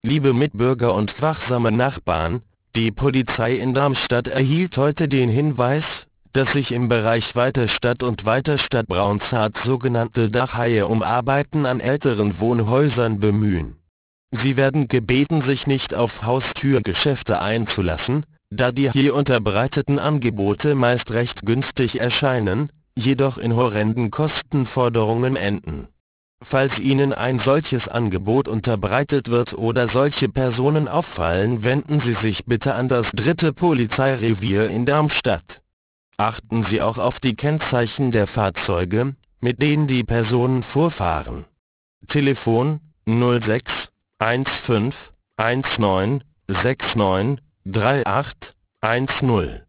Liebe Mitbürger und wachsame Nachbarn, die Polizei in Darmstadt erhielt heute den Hinweis, dass sich im Bereich Weiterstadt und Weiterstadt Braunshardt sogenannte Dachhaie um Arbeiten an älteren Wohnhäusern bemühen. Sie werden gebeten, sich nicht auf Haustürgeschäfte einzulassen, da die hier unterbreiteten Angebote meist recht günstig erscheinen, jedoch in horrenden Kostenforderungen enden. Falls Ihnen ein solches Angebot unterbreitet wird oder solche Personen auffallen, wenden Sie sich bitte an das 3. Polizeirevier in Darmstadt. Achten Sie auch auf die Kennzeichen der Fahrzeuge, mit denen die Personen vorfahren. Telefon 06 15 19 69 38 10